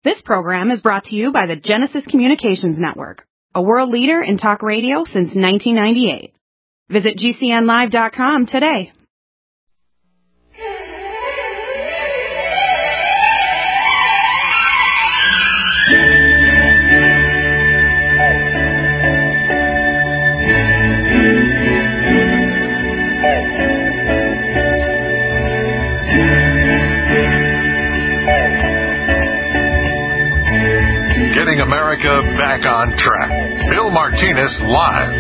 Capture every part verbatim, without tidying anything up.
This program is brought to you by the Genesis Communications Network, a world leader in talk radio since nineteen ninety-eight. Visit G C N live dot com today. Getting America back on track. Bill Martinez live.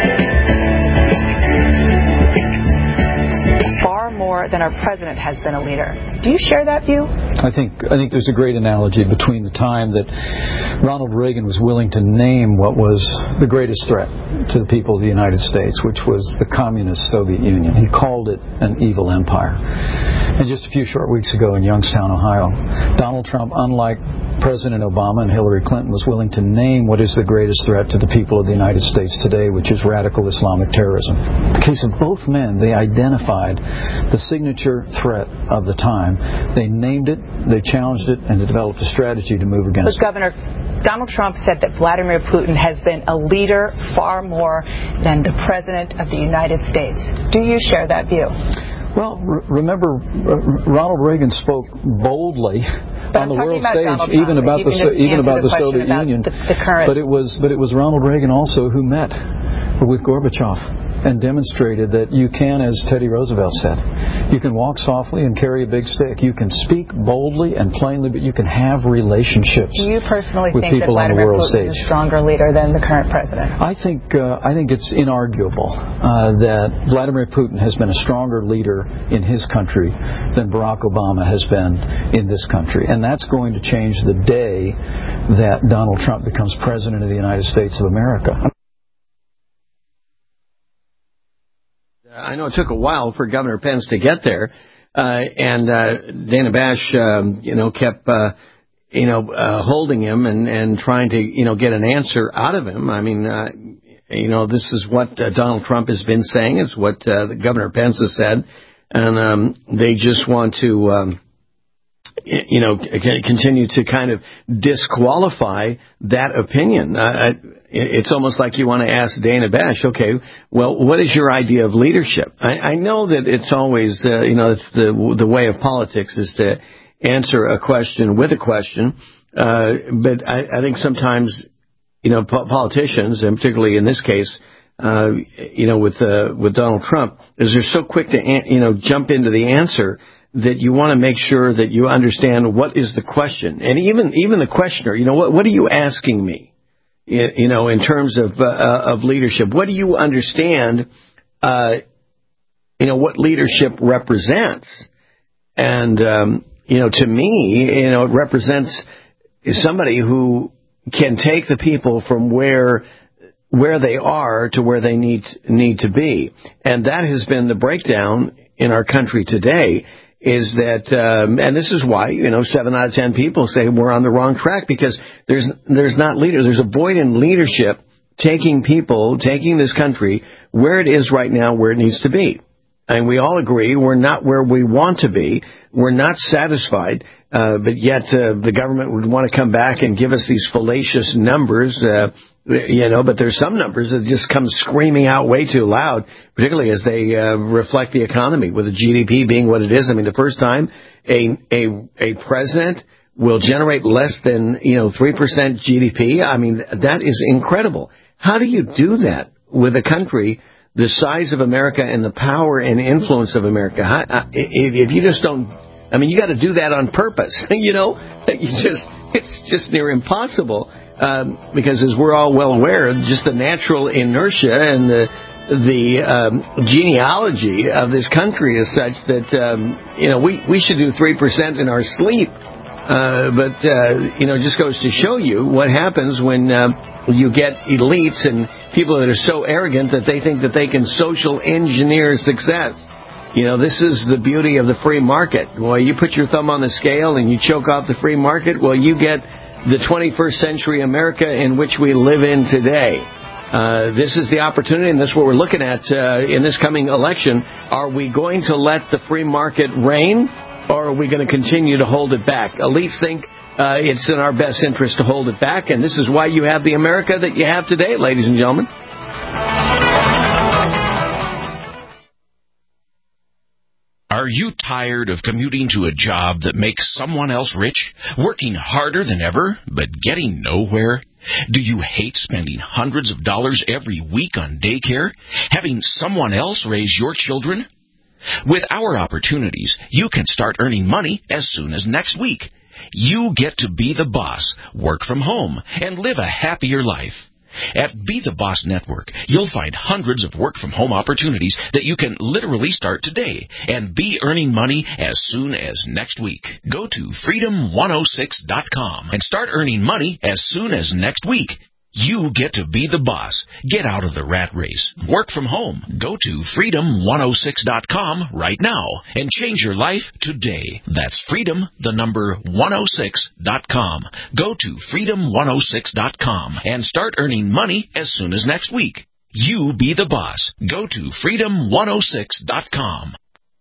Far more than our president has been a leader. Do you share that view? I think I think there's a great analogy between the time that Ronald Reagan was willing to name what was the greatest threat to the people of the United States, which was the communist Soviet Union. He called it an evil empire. And just a few short weeks ago in Youngstown, Ohio, Donald Trump, unlike President Obama and Hillary Clinton, was willing to name what is the greatest threat to the people of the United States today, which is radical Islamic terrorism. In the case of both men, they identified the signature threat of the time. They named it, they challenged it, and they developed a strategy to move against it. But Governor, Donald Trump said that Vladimir Putin has been a leader far more than the President of the United States. Do you share that view? Well, re- remember, uh, Ronald Reagan spoke boldly but on the I'm world about stage, even about the even about the Soviet Union. The, the current. But it was but it was Ronald Reagan also who met with Gorbachev and demonstrated that you can, as Teddy Roosevelt said, you can walk softly and carry a big stick. You can speak boldly and plainly, but you can have relationships. Do you personally with think that people on the Vladimir world Putin stage. is a stronger leader than the current president? I think uh, I think it's inarguable uh, that Vladimir Putin has been a stronger leader in his country than Barack Obama has been in this country, and that's going to change the day that Donald Trump becomes president of the United States of America. I know it took a while for Governor Pence to get there, uh, and uh, Dana Bash, um, you know, kept, uh, you know, uh, holding him and, and trying to, you know, get an answer out of him. I mean, uh, you know, this is what uh, Donald Trump has been saying. It's what uh, the Governor Pence has said, and um, they just want to, um, you know, continue to kind of disqualify that opinion. Uh, It's almost like you want to ask Dana Bash, okay, well, what is your idea of leadership? I, I know that it's always, uh, you know, it's the the way of politics is to answer a question with a question. Uh, but I, I think sometimes, you know, po- politicians, and particularly in this case, uh, you know, with uh, with Donald Trump, is they're so quick to, an- you know, jump into the answer that you want to make sure that you understand what is the question. And even even the questioner, you know, what what are you asking me? You know, in terms of uh, of leadership, what do you understand? Uh, you know, what leadership represents, and um, you know, to me, you know, it represents somebody who can take the people from where where they are to where they need need to be, and that has been the breakdown in our country today. Is that, um, and this is why, you know, seven out of ten people say we're on the wrong track, because there's there's not leader, there's a void in leadership taking people, taking this country where it is right now, where it needs to be. And we all agree we're not where we want to be. We're not satisfied, uh, but yet uh, the government would want to come back and give us these fallacious numbers, uh, you know, but there's some numbers that just come screaming out way too loud, particularly as they uh, reflect the economy, with the G D P being what it is. I mean, the first time a a, a president will generate less than, you know, three percent G D P, I mean, that is incredible. How do you do that with a country the size of America and the power and influence of America? How, if, if you just don't, I mean, you got to do that on purpose, you know, you just, it's just near impossible. Um, because as we're all well aware, just the natural inertia and the the um, genealogy of this country is such that, um, you know, we, we should do three percent in our sleep. Uh, but, uh, you know, it just goes to show you what happens when uh, you get elites and people that are so arrogant that they think that they can social engineer success. You know, this is the beauty of the free market. Well, you put your thumb on the scale and you choke off the free market, well, you get the twenty-first century America in which we live in today. Uh, this is the opportunity, and this is what we're looking at uh, in this coming election. Are we going to let the free market reign, or are we going to continue to hold it back? Elites think uh, it's in our best interest to hold it back, and this is why you have the America that you have today, ladies and gentlemen. Are you tired of commuting to a job that makes someone else rich, working harder than ever, but getting nowhere? Do you hate spending hundreds of dollars every week on daycare, having someone else raise your children? With our opportunities, you can start earning money as soon as next week. You get to be the boss, work from home, and live a happier life. At Be the Boss Network, you'll find hundreds of work-from-home opportunities that you can literally start today and be earning money as soon as next week. Go to freedom one oh six dot com and start earning money as soon as next week. You get to be the boss. Get out of the rat race. Work from home. Go to freedom one oh six dot com right now and change your life today. That's freedom, the number one oh six dot com. Go to freedom one oh six dot com and start earning money as soon as next week. You be the boss. Go to freedom one oh six dot com.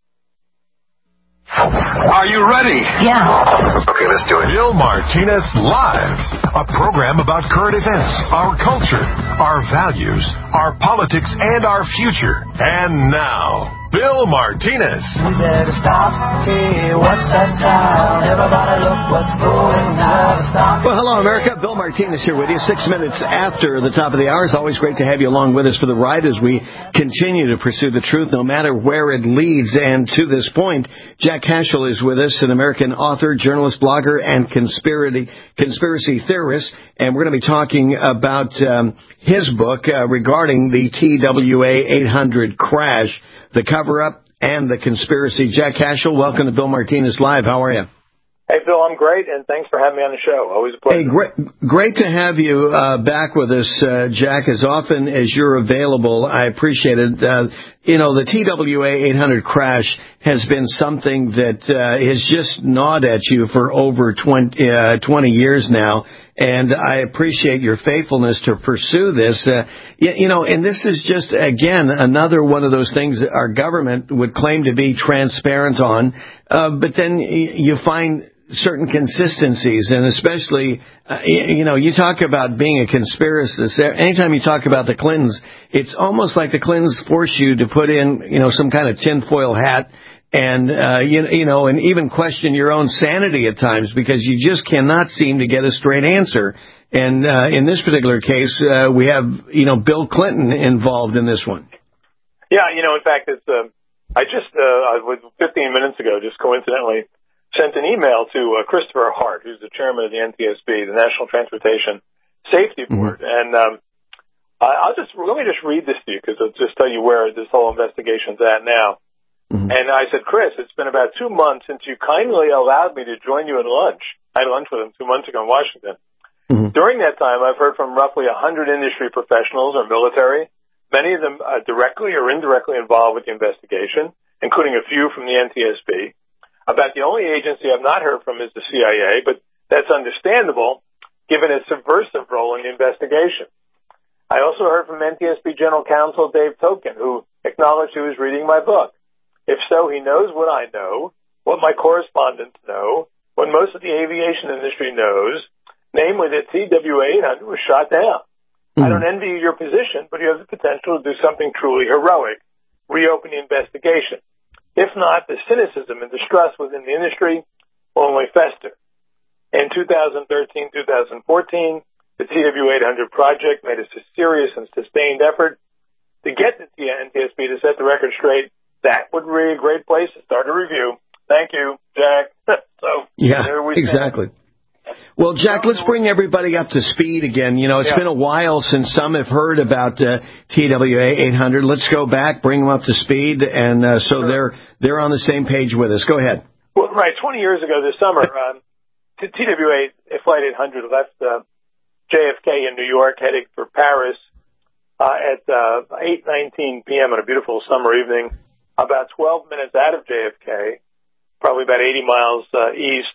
Are you ready? Yeah. Okay, let's do it. Bill Martinez Live, a program about current events, our culture, our values, our politics, and our future. And now, Bill Martinez. We better stop. Hey, what's that sound? Everybody look what's going on. Stop. Well, hello, America. Bill Martinez here with you. Six minutes after the top of the hour. It's always great to have you along with us for the ride as we continue to pursue the truth, no matter where it leads. And to this point, Jack Cashill is with us, an American author, journalist, blogger, and conspiracy conspiracy theorist. And we're going to be talking about um, his book uh, regarding the T W A eight hundred crash, the cover-up, and the conspiracy. Jack Cashill, welcome to Bill Martinez Live. How are you? Hey, Bill, I'm great, and thanks for having me on the show. Always a pleasure. Hey, great, great to have you uh, back with us, uh, Jack, as often as you're available. I appreciate it. Uh, you know, the T W A eight hundred crash has been something that uh, has just gnawed at you for over twenty, uh, twenty years now. And I appreciate your faithfulness to pursue this. Uh, you, you know, and this is just, again, another one of those things that our government would claim to be transparent on. Uh, but then you find certain consistencies, and especially, uh, you know, you talk about being a conspiracist. Anytime you talk about the Clintons, it's almost like the Clintons force you to put in, you know, some kind of tinfoil hat and, uh, you, you know, and even question your own sanity at times because you just cannot seem to get a straight answer. And uh, in this particular case, uh, we have, you know, Bill Clinton involved in this one. Yeah, you know, in fact, it's, uh, I just, uh, fifteen minutes ago, just coincidentally, sent an email to uh, Christopher Hart, who's the chairman of the N T S B, the National Transportation Safety Board. Mm-hmm. And um, I'll just, let me just read this to you because it'll just tell you where this whole investigation's at now. Mm-hmm. And I said, Chris, it's been about two months since you kindly allowed me to join you at lunch. I had lunch with him two months ago in Washington. Mm-hmm. During that time, I've heard from roughly one hundred industry professionals or military, many of them uh, directly or indirectly involved with the investigation, including a few from the N T S B. About the only agency I've not heard from is the C I A, but that's understandable given its subversive role in the investigation. I also heard from N T S B General Counsel Dave Token, who acknowledged he was reading my book. If so, he knows what I know, what my correspondents know, what most of the aviation industry knows, namely that T W A eight hundred was shot down. Mm-hmm. I don't envy you your position, but you have the potential to do something truly heroic, reopen the investigation. If not, the cynicism and distrust within the industry will only fester. In two thousand thirteen, two thousand fourteen, the T W A eight hundred project made a serious and sustained effort to get the N T S B to set the record straight. That would be a great place to start a review. Thank you, Jack. so yeah, exactly. Well, Jack, let's bring everybody up to speed again. You know, it's yeah. been a while since some have heard about uh, T W A eight hundred. Let's go back, bring them up to speed, and uh, so sure. they're they're on the same page with us. Go ahead. Well, right, twenty years ago this summer, um, T W A Flight eight hundred left uh, J F K in New York, heading for Paris uh, at uh, eight nineteen p.m. on a beautiful summer evening. About twelve minutes out of J F K, probably about eighty miles uh, east.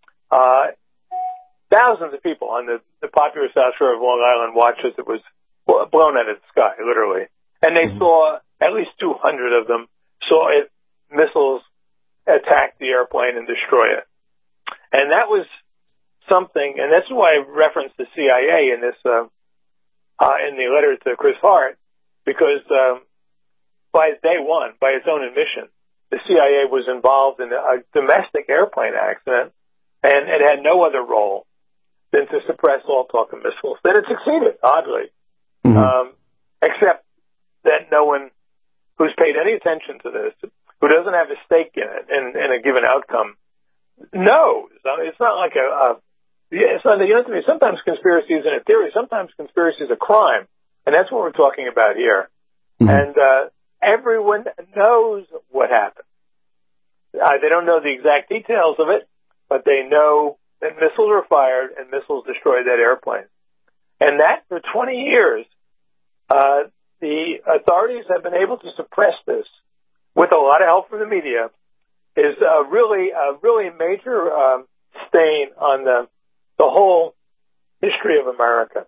Uh, Thousands of people on the, the popular South Shore of Long Island watched as it was blown out of the sky, literally. And they mm-hmm. saw, at least two hundred of them, saw it, missiles attack the airplane and destroy it. And that was something, and that's why I referenced the C I A in this uh, uh, in the letter to Chris Hart, because um, by day one, by its own admission, the C I A was involved in a domestic airplane accident, and it had no other role than to suppress all talk of missiles. Then it succeeded, oddly, mm-hmm. um, except that no one who's paid any attention to this, who doesn't have a stake in it, in, in a given outcome, knows. I mean, it's not like a, a yeah, it's not, you know, sometimes conspiracy is in a theory, sometimes conspiracy is a crime, and that's what we're talking about here. Mm-hmm. And uh, everyone knows what happened. Uh, they don't know the exact details of it, but they know that missiles were fired and missiles destroyed that airplane. And that, for twenty years, uh, the authorities have been able to suppress this with a lot of help from the media, is uh, really a really major um, stain on the, the whole history of America.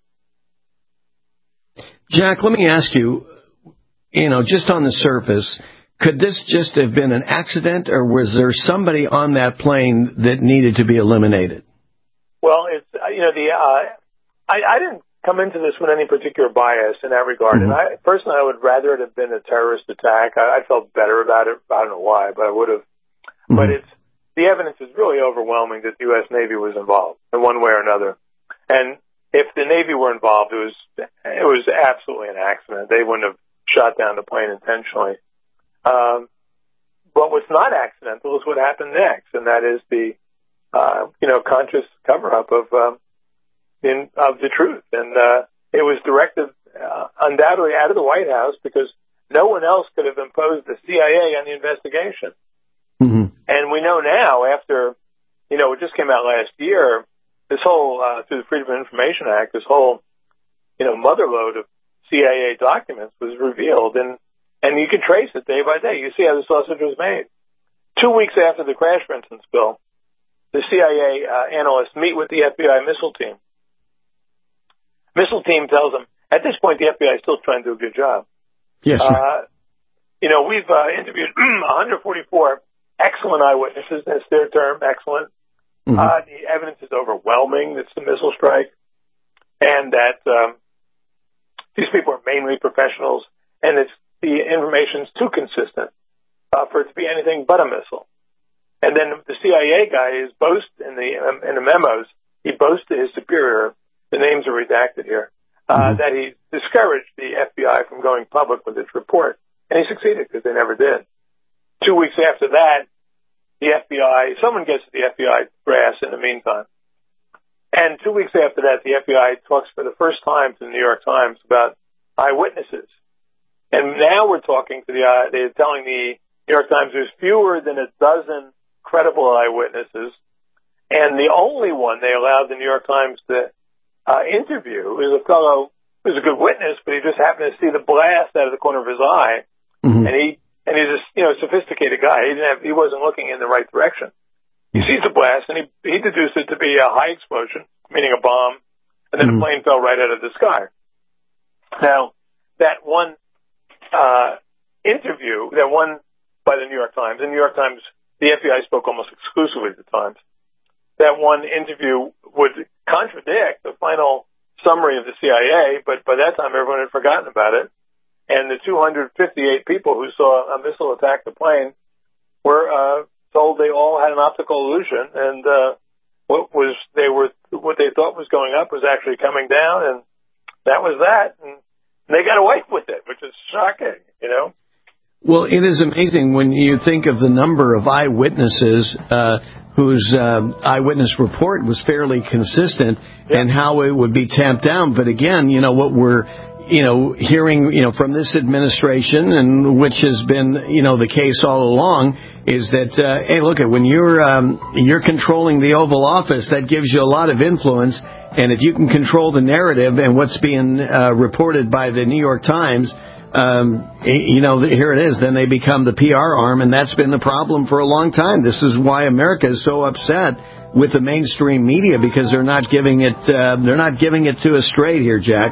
Jack, let me ask you, you know, just on the surface, could this just have been an accident, or was there somebody on that plane that needed to be eliminated? Well, it's, you know, the uh, I, I didn't come into this with any particular bias in that regard. Mm-hmm. And I, personally, I would rather it have been a terrorist attack. I, I felt better about it. I don't know why, but I would have. Mm-hmm. But it's, the evidence is really overwhelming that the U S Navy was involved in one way or another. And if the Navy were involved, it was, it was absolutely an accident. They wouldn't have shot down the plane intentionally. Um, but what's not accidental is what happened next, and that is the, uh, you know, conscious cover-up of, um, in, of the truth. And, uh, it was directed, uh, undoubtedly out of the White House because no one else could have imposed the C I A on the investigation. Mm-hmm. And we know now, after, you know, it just came out last year, this whole, uh, through the Freedom of Information Act, this whole, you know, motherload of C I A documents was revealed, and, and you can trace it day by day. You see how the sausage was made. Two weeks after the crash Brenton spill, the C I A uh, analysts meet with the F B I missile team. Missile team tells them, at this point, the F B I is still trying to do a good job. Yes, sir. Uh, you know, we've uh, interviewed one hundred forty-four excellent eyewitnesses. That's their term, excellent. Mm-hmm. Uh, the evidence is overwhelming. It's the missile strike, and that um, these people are mainly professionals, and it's the information's too consistent uh, for it to be anything but a missile. And then the C I A guy is boast in the um, in the memos. He boasts to his superior. The names are redacted here. Uh, mm-hmm. That he discouraged the F B I from going public with its report, and he succeeded because they never did. Two weeks after that, the F B I, someone gets to the F B I brass in the meantime. And two weeks after that, the F B I talks for the first time to the New York Times about eyewitnesses. And now we're talking to the, uh, they're telling the New York Times there's fewer than a dozen credible eyewitnesses. And the only one they allowed the New York Times to uh, interview is a fellow who's a good witness, but he just happened to see the blast out of the corner of his eye. Mm-hmm. And he, and he's a, you know, sophisticated guy. He didn't have, he wasn't looking in the right direction. He sees the blast and he, he deduced it to be a high explosion, meaning a bomb, and then mm-hmm. the plane fell right out of the sky. Now, that one, uh, interview, that one by the New York Times, the New York Times, the F B I spoke almost exclusively at the Times. That one interview would contradict the final summary of the C I A, but by that time everyone had forgotten about it. And the two hundred fifty-eight people who saw a missile attack the plane were uh, told they all had an optical illusion, and uh, what was they were what they thought was going up was actually coming down, and that was that. And they got away with it, which is shocking, you know. Well, it is amazing when you think of the number of eyewitnesses uh, whose uh, eyewitness report was fairly consistent, yeah. and how it would be tamped down. But again, you know, what we're, you know, hearing, you know, from this administration, and which has been, you know, the case all along, is that, uh, hey, look, when you're um, you're controlling the Oval Office, that gives you a lot of influence. And if you can control the narrative and what's being uh, reported by the New York Times, Um, you know, here it is. Then they become the P R arm, and that's been the problem for a long time. This is why America is so upset with the mainstream media, because they're not giving it. Uh, they're not giving it to us straight here, Jack.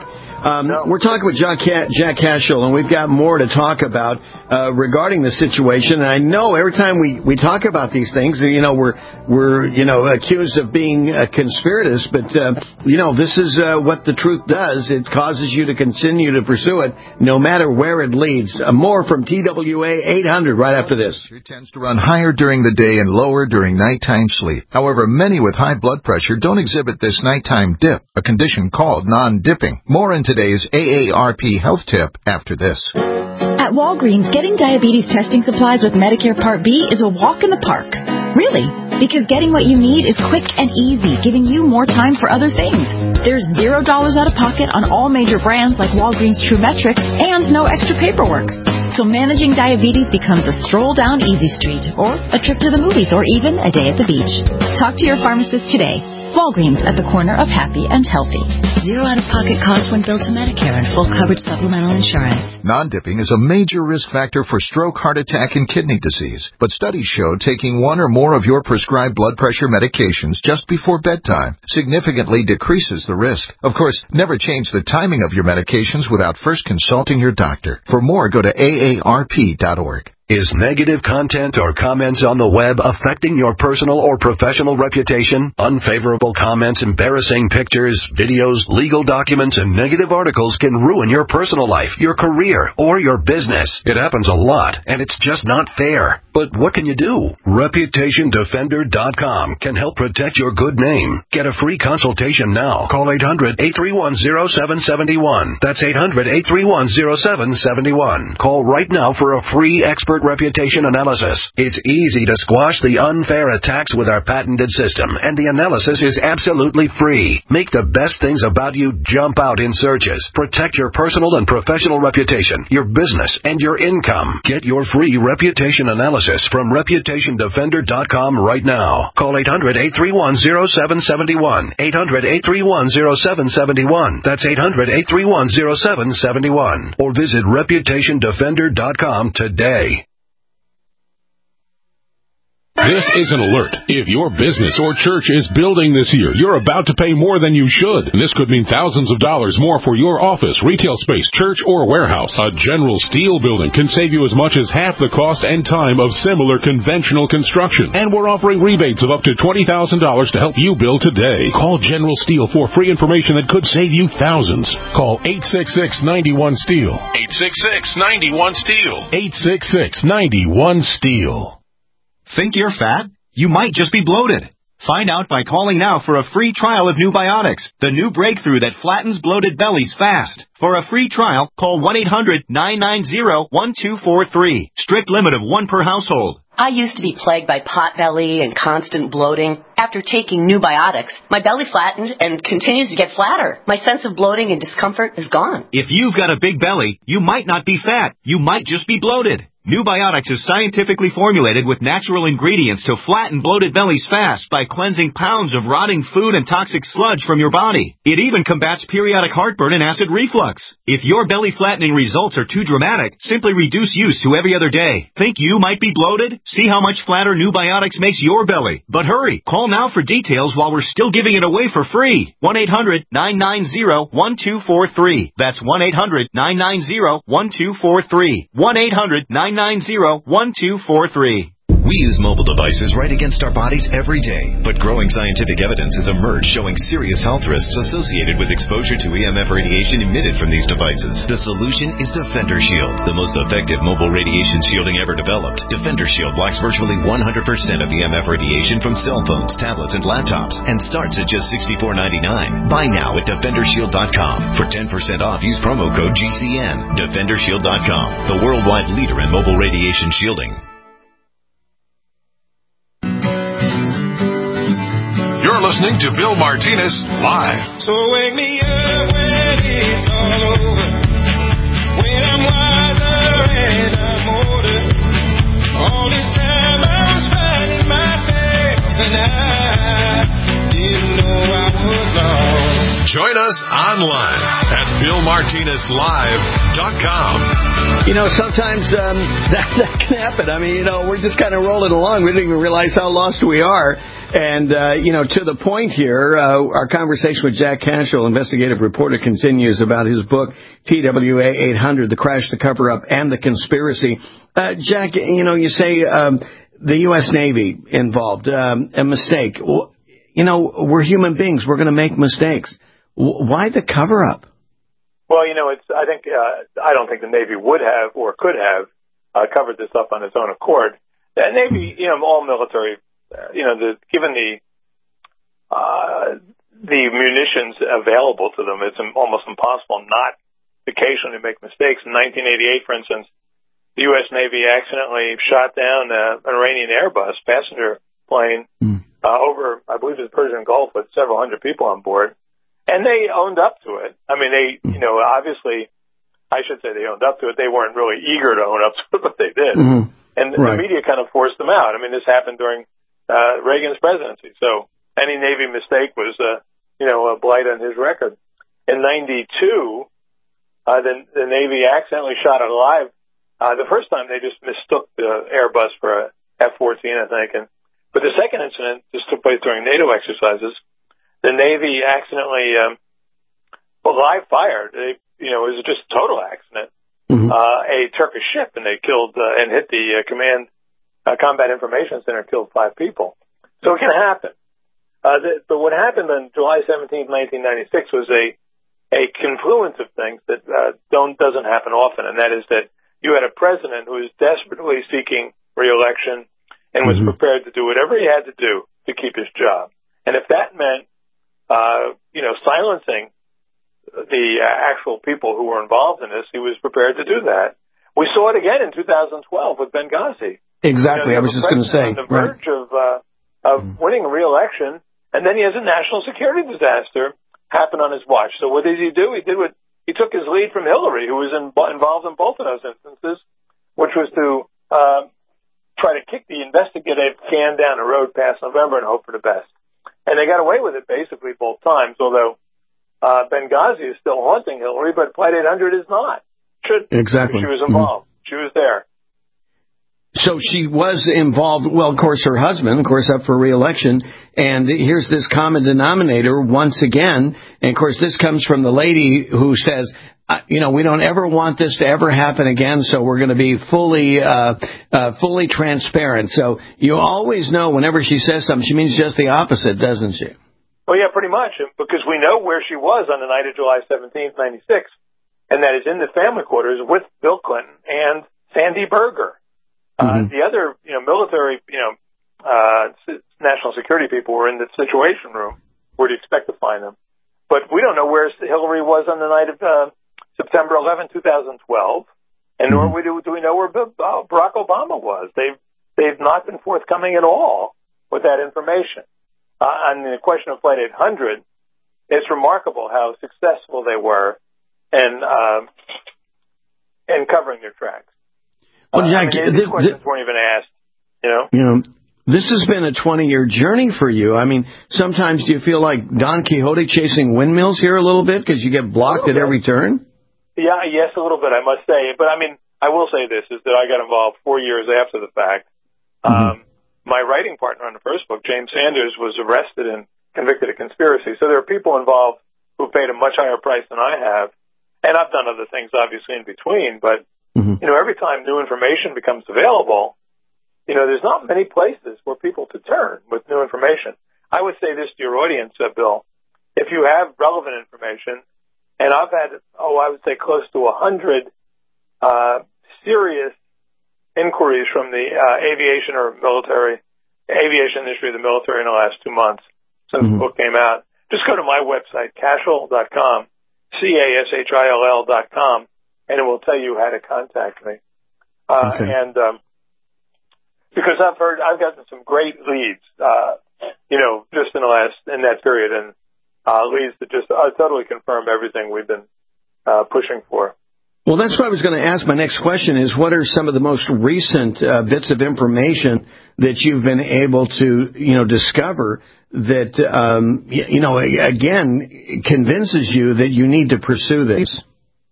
Um, No. We're talking with Jack, Jack Cashel, and we've got more to talk about uh, regarding the situation. And I know every time we, we talk about these things, you know, we're we're you know accused of being uh, conspirators, but uh, you know this is uh, what the truth does. It causes you to continue to pursue it, no matter where it leads. Uh, more from T W A eight hundred right after this. It tends to run higher during the day and lower during nighttime sleep. However, many with high blood pressure don't exhibit this nighttime dip, a condition called non-dipping. More in today's A A R P health tip after this. At Walgreens, getting diabetes testing supplies with Medicare Part B is a walk in the park. Really, because getting what you need is quick and easy, giving you more time for other things. There's zero dollars out of pocket on all major brands like Walgreens True Metric and no extra paperwork. So managing diabetes becomes a stroll down Easy Street, or a trip to the movies, or even a day at the beach. Talk to your pharmacist today. Walgreens, at the corner of happy and healthy. Zero out-of-pocket cost when billed to Medicare and full coverage supplemental insurance. Non-dipping is a major risk factor for stroke, heart attack, and kidney disease. But studies show taking one or more of your prescribed blood pressure medications just before bedtime significantly decreases the risk. Of course, never change the timing of your medications without first consulting your doctor. For more, go to A A R P dot org. Is negative content or comments on the web affecting your personal or professional reputation? Unfavorable comments, embarrassing pictures, videos, legal documents, and negative articles can ruin your personal life, your career, or your business. It happens a lot, and it's just not fair. But what can you do? Reputation Defender dot com can help protect your good name. Get a free consultation now. Call eight hundred, eight three one, zero seven seven one. That's eight hundred, eight three one, zero seven seven one. Call right now for a free expert reputation analysis. It's easy to squash the unfair attacks with our patented system, and the analysis is absolutely free. Make the best things about you jump out in searches. Protect your personal and professional reputation, your business, and your income. Get your free reputation analysis from Reputation Defender dot com right now. Call eight hundred, eight three one, zero seven seven one. eight hundred, eight three one, zero seven seven one. That's eight hundred, eight three one, zero seven seven one. Or visit Reputation Defender dot com today. This is an alert. If your business or church is building this year, you're about to pay more than you should. And this could mean thousands of dollars more for your office, retail space, church, or warehouse. A General Steel building can save you as much as half the cost and time of similar conventional construction. And we're offering rebates of up to twenty thousand dollars to help you build today. Call General Steel for free information that could save you thousands. Call eight six six, nine one, STEEL. eight six six, nine one, STEEL. eight six six, nine one, STEEL. Think you're fat? You might just be bloated. Find out by calling now for a free trial of New Biotics, the new breakthrough that flattens bloated bellies fast. For a free trial, call one eight hundred, nine nine zero, one two four three. Strict limit of one per household. I used to be plagued by pot belly and constant bloating. After taking New Biotics, my belly flattened and continues to get flatter. My sense of bloating and discomfort is gone. If you've got a big belly, you might not be fat. You might just be bloated. New Biotics is scientifically formulated with natural ingredients to flatten bloated bellies fast by cleansing pounds of rotting food and toxic sludge from your body. It even combats periodic heartburn and acid reflux. If your belly flattening results are too dramatic, simply reduce use to every other day. Think you might be bloated? See how much flatter New Biotics makes your belly. But hurry, call now for details while we're still giving it away for free. one eight hundred, nine nine zero, one two four three. That's one eight hundred, nine nine zero, one two four three. one eight hundred, nine nine zero, one two four three. We use mobile devices right against our bodies every day, but growing scientific evidence has emerged showing serious health risks associated with exposure to E M F radiation emitted from these devices. The solution is Defender Shield, the most effective mobile radiation shielding ever developed. Defender Shield blocks virtually one hundred percent of E M F radiation from cell phones, tablets, and laptops, and starts at just sixty-four ninety-nine. Buy now at Defender Shield dot com. For ten percent off, use promo code G C N. Defender Shield dot com, the worldwide leader in mobile radiation shielding. You're listening to Bill Martinez Live. So wake me up when it's all over, when I'm wiser and I'm older. All this time I was finding myself and I didn't know I was lost. Join us online at Bill Martinez Live dot com. You know, sometimes um, that, that can happen. I mean, you know, we're just kind of rolling along. We didn't even realize how lost we are. And, uh, you know, to the point here, uh, our conversation with Jack Cantrell, investigative reporter, continues about his book, T W A eight hundred, The Crash, the Cover-Up, and the Conspiracy. Uh, Jack, you know, you say um, the U S Navy involved, um, a mistake. You know, we're human beings. We're going to make mistakes. Why the cover-up? Well, you know, it's. I think uh, I don't think the Navy would have or could have uh, covered this up on its own accord. The Navy, you know, all military, uh, you know, the, given the uh, the munitions available to them, it's almost impossible not to occasionally make mistakes. In nineteen eighty-eight, for instance, the U S Navy accidentally shot down uh, an Iranian Airbus passenger plane mm. uh, over, I believe, the Persian Gulf with several hundred people on board. And they owned up to it. I mean, they, you know, obviously, I should say they owned up to it. They weren't really eager to own up to it, but they did. Mm-hmm. And right. the media kind of forced them out. I mean, this happened during uh, Reagan's presidency. So any Navy mistake was, uh, you know, a blight on his record. In ninety-two, uh, the, the Navy accidentally shot it alive. Uh, the first time they just mistook the Airbus for a F fourteen, I think. And, but the second incident just took place during NATO exercises. The Navy accidentally, um, well, live fired. They, you know, it was just a total accident. Mm-hmm. Uh, a Turkish ship, and they killed uh, and hit the uh, command uh, combat information center, killed five people. So it can happen. Uh, the, but what happened on July seventeenth, nineteen ninety-six, was a a confluence of things that uh, don't doesn't happen often, and that is that you had a president who was desperately seeking re-election and was mm-hmm. prepared to do whatever he had to do to keep his job. And if that meant Uh, you know, silencing the uh, actual people who were involved in this, he was prepared to do that. We saw it again in two thousand twelve with Benghazi. Exactly. You know, I was just going to say. On the verge right. of, uh, of mm. winning re-election, and then he has a national security disaster happen on his watch. So what did he do? He did what he took his lead from Hillary, who was in, involved in both of those instances, which was to uh, try to kick the investigative can down the road past November and hope for the best. And they got away with it basically both times, although uh, Benghazi is still haunting Hillary, but Flight eight hundred is not. Should, exactly. She was involved. Mm-hmm. She was there. So she was involved, well, of course, her husband, of course, up for re-election, and here's this common denominator once again, and of course this comes from the lady who says, Uh, you know, we don't ever want this to ever happen again, so we're going to be fully, uh, uh, fully transparent. So you always know whenever she says something, she means just the opposite, doesn't she? Well, yeah, pretty much, because we know where she was on the night of July seventeenth, ninety-six, and that is in the family quarters with Bill Clinton and Sandy Berger. Uh, mm-hmm. The other, you know, military, you know, uh, national security people were in the Situation Room. Where do you expect to find them? But we don't know where Hillary was on the night of uh, September eleventh, twenty twelve, and nor do, do we know where Barack Obama was. They've, they've not been forthcoming at all with that information. Uh, on the question of Flight eight hundred, it's remarkable how successful they were in, um, in covering their tracks. Well, Jack, uh, I mean, these questions th- weren't even asked, you know? You know, this has been a twenty-year journey for you. I mean, sometimes do you feel like Don Quixote chasing windmills here a little bit because you get blocked at every turn? Yeah, yes, a little bit, I must say. But, I mean, I will say this, is that I got involved four years after the fact. Mm-hmm. Um, my writing partner on the first book, James Sanders, was arrested and convicted of conspiracy. So there are people involved who paid a much higher price than I have. And I've done other things, obviously, in between. But, mm-hmm. you know, every time new information becomes available, you know, there's not many places for people to turn with new information. I would say this to your audience, uh, Bill. If you have relevant information, and I've had, oh, I would say close to a hundred uh, serious inquiries from the uh, aviation or military, aviation industry of the military in the last two months since mm-hmm. the book came out. Just go to my website, cashel dot com, C A S H I L L dot com, and it will tell you how to contact me. Uh, okay. And um, because I've heard, I've gotten some great leads, uh, you know, just in the last, in that period, and Uh, leads to just uh, totally confirm everything we've been uh, pushing for. Well, that's what I was going to ask. My next question is, what are some of the most recent uh, bits of information that you've been able to, you know, discover that, um, you, you know, again, convinces you that you need to pursue this?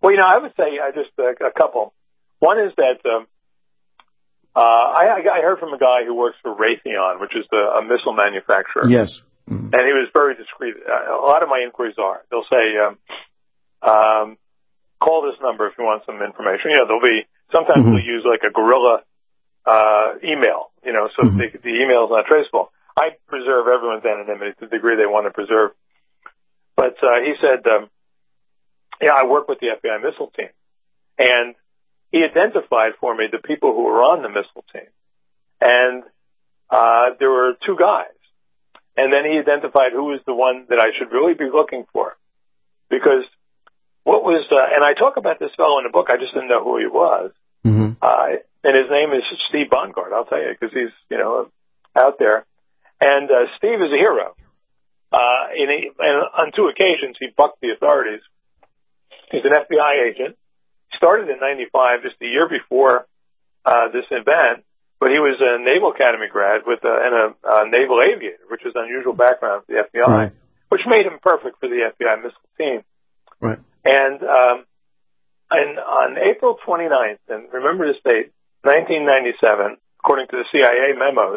Well, you know, I would say uh, just uh, a couple. One is that um, uh, I, I heard from a guy who works for Raytheon, which is the, a missile manufacturer. Yes. Mm-hmm. And he was very discreet. Uh, a lot of my inquiries are. They'll say, um, um, call this number if you want some information. You know, there'll be, sometimes mm-hmm. they'll use like a guerrilla uh, email, you know, so mm-hmm. the, the email is not traceable. I preserve everyone's anonymity to the degree they want to preserve. But uh, he said, um, yeah, I work with the F B I missile team. And he identified for me the people who were on the missile team. And uh, there were two guys. And then he identified who was the one that I should really be looking for. Because what was, uh, and I talk about this fellow in the book, I just didn't know who he was. Mm-hmm. Uh, and his name is Steve Bongard, I'll tell you, because he's, you know, out there. And uh, Steve is a hero. Uh, and, he, and on two occasions, he bucked the authorities. He's an F B I agent. Started in ninety-five, just a year before uh, this event, but he was a Naval Academy grad with a, and a, a naval aviator, which is an unusual background for the F B I, right. which made him perfect for the F B I missile team. Right. And, um, and on April twenty-ninth, and remember this date, nineteen ninety-seven, according to the C I A memos,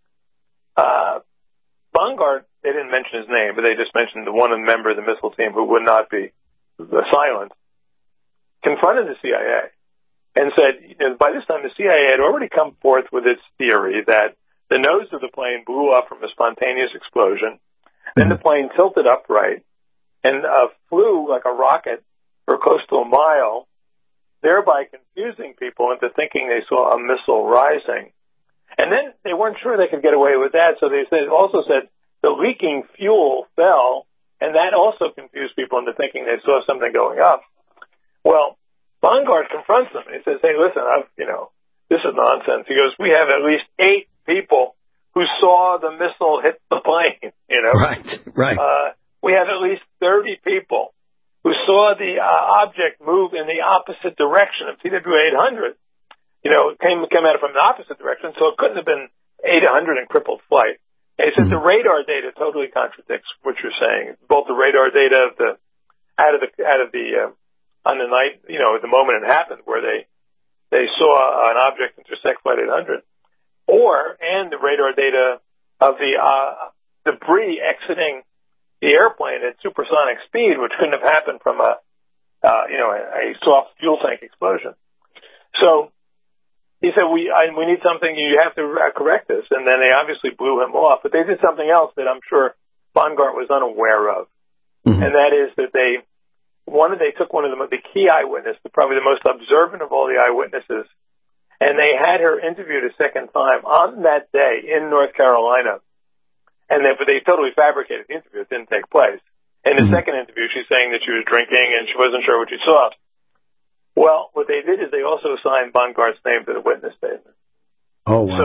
uh, Bongard, they didn't mention his name, but they just mentioned the one member of the missile team who would not be silent, confronted the C I A and said, you know, by this time the C I A had already come forth with its theory that the nose of the plane blew up from a spontaneous explosion. Then the plane tilted upright and uh, flew like a rocket for close to a mile, thereby confusing people into thinking they saw a missile rising. And then they weren't sure they could get away with that, so they said, also said the leaking fuel fell, and that also confused people into thinking they saw something going up. Well, Bongard confronts them, and he says, hey, listen, I've, you know, this is nonsense. He goes, we have at least eight people who saw the missile hit the plane, you know. Right, right. Uh, we have at least thirty people who saw the uh, object move in the opposite direction of T W eight hundred. You know, it came, came at it from the opposite direction, so it couldn't have been eight hundred in crippled flight. And he says mm-hmm. the radar data totally contradicts what you're saying. Both the radar data of the, out of the, out of the, uh, on the night, you know, the moment it happened, where they they saw an object intersect Flight eight hundred, or and the radar data of the uh, debris exiting the airplane at supersonic speed, which couldn't have happened from a uh, you know a, a soft fuel tank explosion. So he said, we I, we need something. You have to uh, correct this, and then they obviously blew him off. But they did something else that I'm sure Bongard was unaware of, mm-hmm. and that is that they. One, they took one of the, the key eyewitness, probably the most observant of all the eyewitnesses, and they had her interviewed a second time on that day in North Carolina. And they, but they totally fabricated the interview. It didn't take place. In the mm-hmm. second interview, she's saying that she was drinking and she wasn't sure what she saw. Well, what they did is they also signed Bongard's name to the witness statement. Oh, wow. So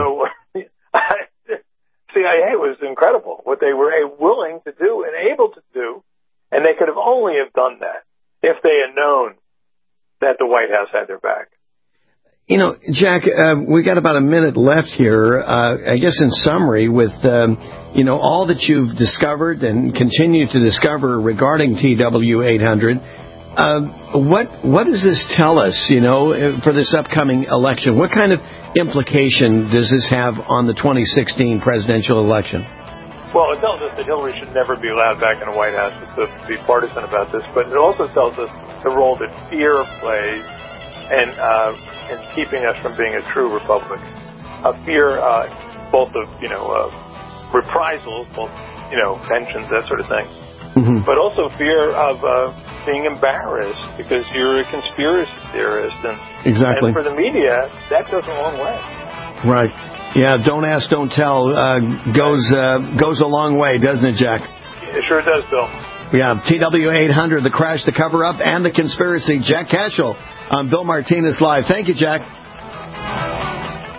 C I A was incredible, what they were willing to do and able to do, and they could have only have done that if they had known that the White House had their back. You know, Jack, uh, we got about a minute left here. Uh, I guess in summary, with um, you know all that you've discovered and continue to discover regarding T W eight hundred, uh, what what does this tell us? You know, for this upcoming election, what kind of implication does this have on the twenty sixteen presidential election? Well, it tells us that Hillary should never be allowed back in the White House, to be partisan about this, but it also tells us the role that fear plays in, uh, in keeping us from being a true republic. A fear, uh, both of, you know, uh, reprisals, both, you know, pensions, that sort of thing, mm-hmm. but also fear of uh, being embarrassed because you're a conspiracy theorist. And, exactly. And for the media, that goes a long way. Right. Yeah, don't ask, don't tell uh, goes uh, goes a long way, doesn't it, Jack? It sure does, Bill. Yeah, T W eight hundred, the crash, the cover-up, and the conspiracy. Jack Cashel on Bill Martinez Live. Thank you, Jack.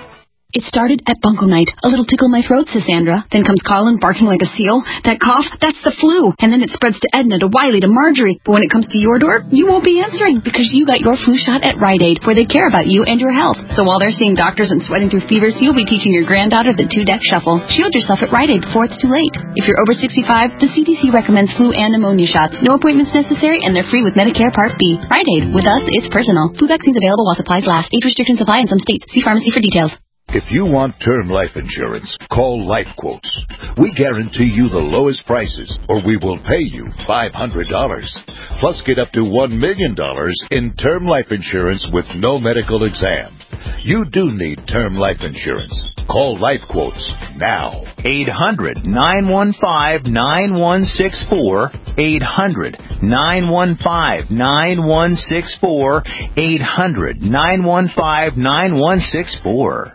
It started at Bunko Night. A little tickle in my throat, says Sandra. Then comes Colin, barking like a seal. That cough, that's the flu. And then it spreads to Edna, to Wiley, to Marjorie. But when it comes to your door, you won't be answering because you got your flu shot at Rite Aid, where they care about you and your health. So while they're seeing doctors and sweating through fevers, you'll be teaching your granddaughter the two-deck shuffle. Shield yourself at Rite Aid before it's too late. If you're over sixty-five, the C D C recommends flu and pneumonia shots. No appointments necessary, and they're free with Medicare Part B. Rite Aid. With us, it's personal. Flu vaccines available while supplies last. Age restrictions apply in some states. See pharmacy for details. If you want term life insurance, call Life Quotes. We guarantee you the lowest prices, or we will pay you five hundred dollars. Plus, get up to one million dollars in term life insurance with no medical exam. You do need term life insurance. Call Life Quotes now. eight hundred, nine one five, nine one six four. eight hundred, nine one five, nine one six four. eight hundred, nine one five, nine one six four.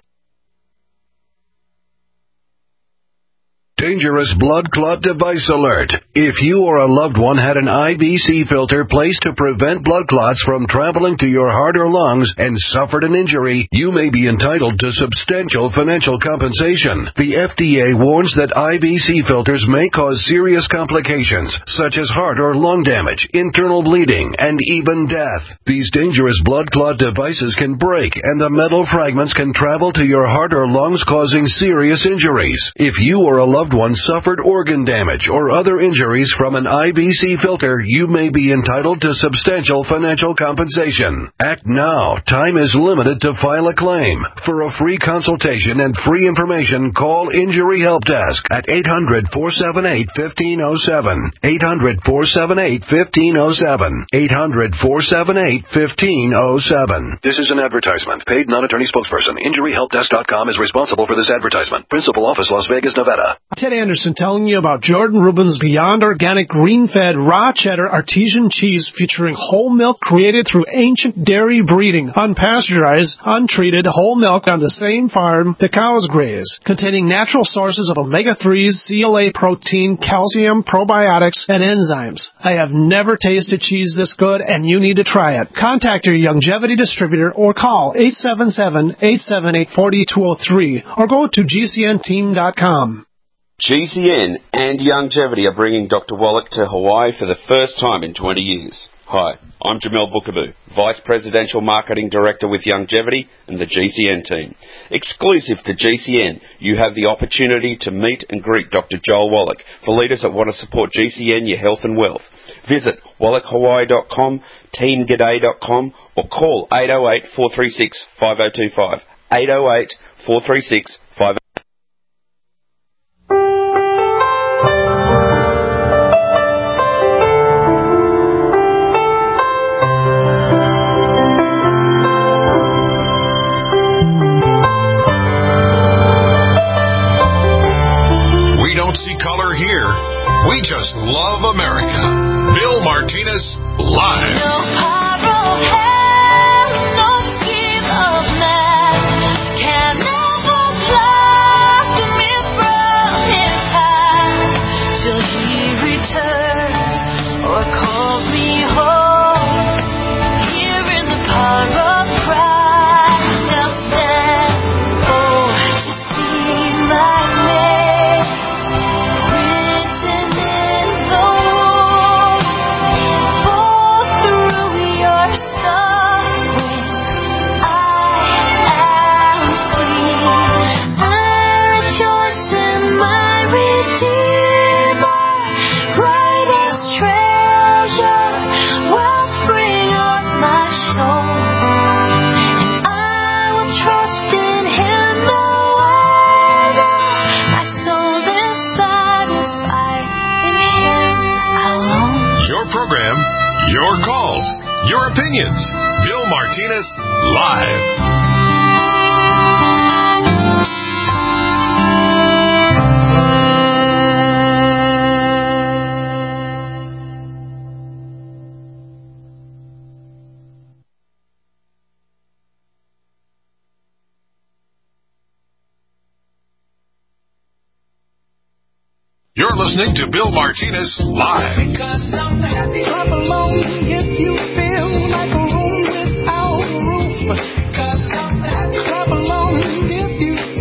Dangerous blood clot device alert. If you or a loved one had an I V C filter placed to prevent blood clots from traveling to your heart or lungs and suffered an injury, you may be entitled to substantial financial compensation. The F D A warns that I V C filters may cause serious complications, such as heart or lung damage, internal bleeding, and even death. These dangerous blood clot devices can break, and the metal fragments can travel to your heart or lungs, causing serious injuries. If you or a loved one suffered organ damage or other injuries from an I V C filter, you may be entitled to substantial financial compensation. Act now. Time is limited to file a claim. For a free consultation and free information, call Injury Help Desk at eight hundred, four seven eight, one five zero seven. eight hundred, four seven eight, one five zero seven. eight hundred, four seven eight, one five zero seven. This is an advertisement. Paid non-attorney spokesperson. Injury Help Desk dot com is responsible for this advertisement. Principal office, Las Vegas, Nevada. Ted Anderson telling you about Jordan Rubin's Beyond Organic Green-Fed Raw Cheddar Artesian Cheese featuring whole milk created through ancient dairy breeding, unpasteurized, untreated whole milk on the same farm the cows graze, containing natural sources of omega threes, C L A protein, calcium, probiotics, and enzymes. I have never tasted cheese this good, and you need to try it. Contact your Youngevity distributor or call eight seven seven, eight seven eight, four two zero three or go to G C N team dot com. G C N and Youngevity are bringing Doctor Wallach to Hawaii for the first time in twenty years. Hi, I'm Jamel Bookaboo, Vice Presidential Marketing Director with Youngevity and the G C N team. Exclusive to G C N, you have the opportunity to meet and greet Doctor Joel Wallach for leaders that want to support G C N, your health and wealth. Visit wallach hawaii dot com, team g'day dot com or call eight oh eight, four three six, five oh two five. eight oh eight, four three six, five oh two five. We just love America. Bill Martinez, live. No power of hell, no scheme of man can ever pluck me from his hand till he returns or calls me home. Here in the power of Christ I'll stand. Oh, to see my name written in the wall. For through your suffering I am free. I rejoice in my Redeemer, bright as treasure, wellspring of my soul. And I will trust in Him no other. My soul is satisfied in Him alone. Your program, your calls, your opinions. Bill Martinez, live. You're listening to Bill Martinez, live. Clap along if you feel like a room without a roof. Clap along if you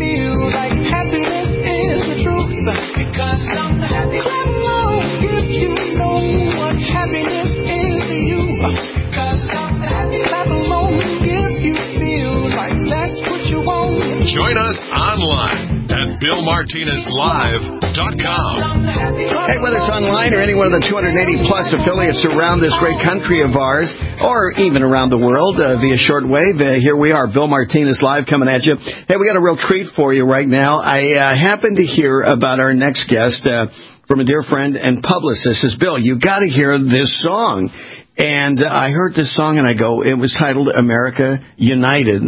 happiness is you. Cause I'm happy, clap along if you feel like that's what you want. Join us online at Bill Martinez Live dot com. Hey, whether it's online or any one of the two hundred eighty plus affiliates around this great country of ours, or even around the world uh, via shortwave, uh, here we are, Bill Martinez Live coming at you. Hey, we got a real treat for you right now. I uh, happened to hear about our next guest uh, from a dear friend and publicist. Says, Bill, you got to hear this song. And uh, I heard this song and I go, it was titled America United.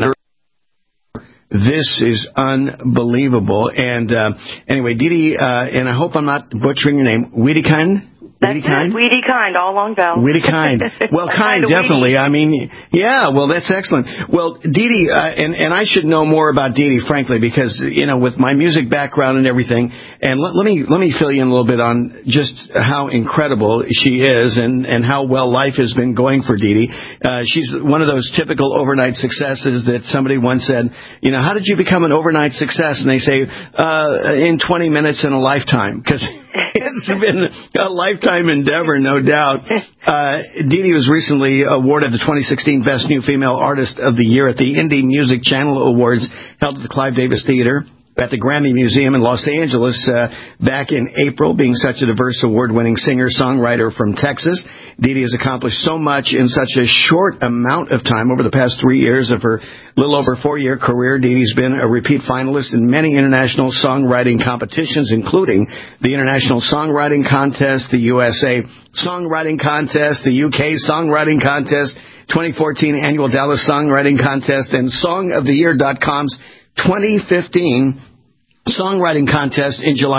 This is unbelievable. And uh, anyway, Dee Dee, uh, and I hope I'm not butchering your name, Wiedekind? That's it, Weedy Kind, all long vowels. Weedy Kind. Well, kind, definitely. I mean, yeah, well, that's excellent. Well, Dee Dee, uh, and, and I should know more about Dee Dee, frankly, because, you know, with my music background and everything, and let, let me let me fill you in a little bit on just how incredible she is and, and how well life has been going for Dee Dee. Uh, she's one of those typical overnight successes that somebody once said, you know, how did you become an overnight success? And they say, uh, in twenty minutes in a lifetime, because it's been a lifetime endeavor, no doubt. Uh, Dee Dee was recently awarded the twenty sixteen Best New Female Artist of the Year at the Indie Music Channel Awards held at the Clive Davis Theater at the Grammy Museum in Los Angeles uh, back in April. Being such a diverse award-winning singer-songwriter from Texas, Dee Dee has accomplished so much in such a short amount of time. Over the past three years of her little over four-year career, Dee Dee's been a repeat finalist in many international songwriting competitions, including the International Songwriting Contest, the U S A Songwriting Contest, the U K Songwriting Contest, twenty fourteen Annual Dallas Songwriting Contest, and Song of the Year dot com's twenty fifteen Songwriting Contest in July.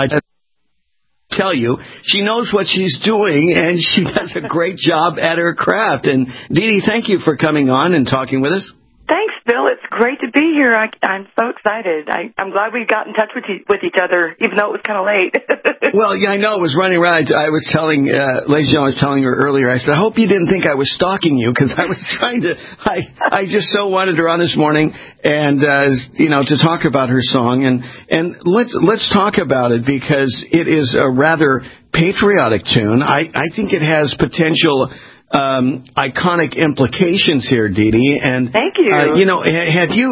Tell you, she knows what she's doing, and she does a great job at her craft. And Dee Dee, thank you for coming on and talking with us. Thanks, Bill. It's great to be here. I, I'm so excited. I, I'm glad we got in touch with, you, with each other, even though it was kind of late. Well, yeah, I know. It was running around. I, I was telling, uh, ladies and gentlemen, I was telling her earlier, I said, I hope you didn't think I was stalking you, because I was trying to, I, I just so wanted her on this morning, and, uh, you know, to talk about her song. And, and let's, let's talk about it, because it is a rather patriotic tune. I, I think it has potential Um, iconic implications here, Dee Dee. And, thank you. Uh, you know, have you,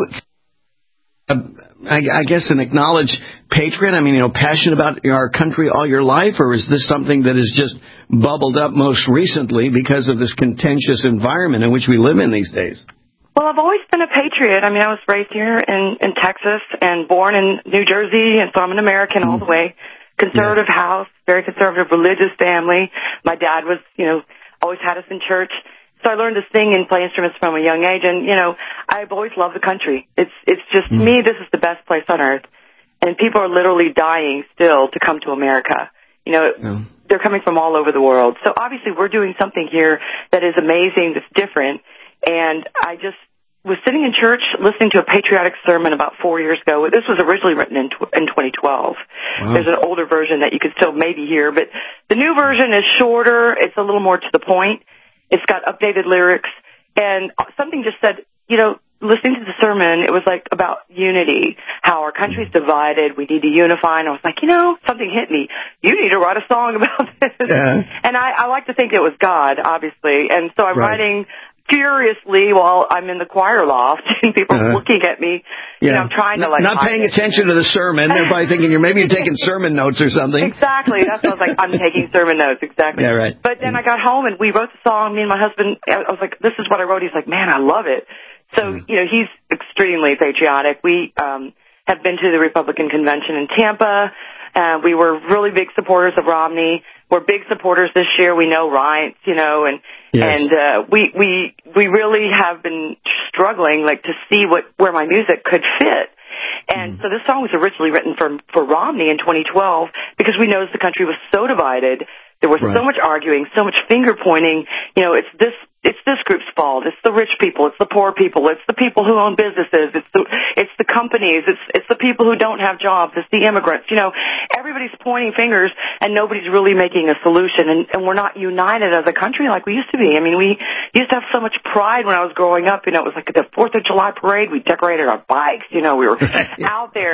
uh, I, I guess, an acknowledged patriot? I mean, you know, passionate about our country all your life, or is this something that has just bubbled up most recently because of this contentious environment in which we live in these days? Well, I've always been a patriot. I mean, I was raised here in, in Texas and born in New Jersey, and so I'm an American mm. all the way. Conservative yes. house, very conservative religious family. My dad was, you know, always had us in church. So I learned to sing and play instruments from a young age. And, you know, I've always loved the country. It's it's just, mm. me, this is the best place on earth. And people are literally dying still to come to America. You know, mm. they're coming from all over the world. So obviously we're doing something here that is amazing, that's different. And I just was sitting in church listening to a patriotic sermon about four years ago. This was originally written in, tw- in twenty twelve. Wow. There's an older version that you could still maybe hear, but the new version is shorter. It's a little more to the point. It's got updated lyrics, and something just said, you know, listening to the sermon, it was like about unity, how our country's divided. We need to unify. And I was like, you know, something hit me. You need to write a song about this. Yeah. And I, I like to think it was God, obviously. And so I'm right. writing furiously while I'm in the choir loft and people uh-huh. looking at me. Yeah. You know, I'm trying to like not paying it. attention to the sermon. They're probably thinking you're maybe you're taking sermon notes or something. Exactly. That's what I was like. I'm taking sermon notes. Exactly. Yeah, right. But then I got home and we wrote the song. Me and my husband. I was like, this is what I wrote. He's like, man, I love it. So you know, he's extremely patriotic. We um have been to the Republican convention in Tampa. Uh, we were really big supporters of Romney. We're big supporters this year. We know Reince, you know, and yes. and uh, we we we really have been struggling, like, to see what where my music could fit. And mm. so this song was originally written for for Romney in twenty twelve because we noticed the country was so divided. There was right. so much arguing, so much finger pointing. You know, it's this it's this group's fault. It's the rich people. It's the poor people. It's the people who own businesses. It's the it's the companies. It's it's the people who don't have jobs. It's the immigrants. You know, everybody's pointing fingers and nobody's really making a solution. And, and we're not united as a country like we used to be. I mean, we used to have so much pride when I was growing up. You know, it was like the Fourth of July parade. We decorated our bikes. You know, we were yeah. out there.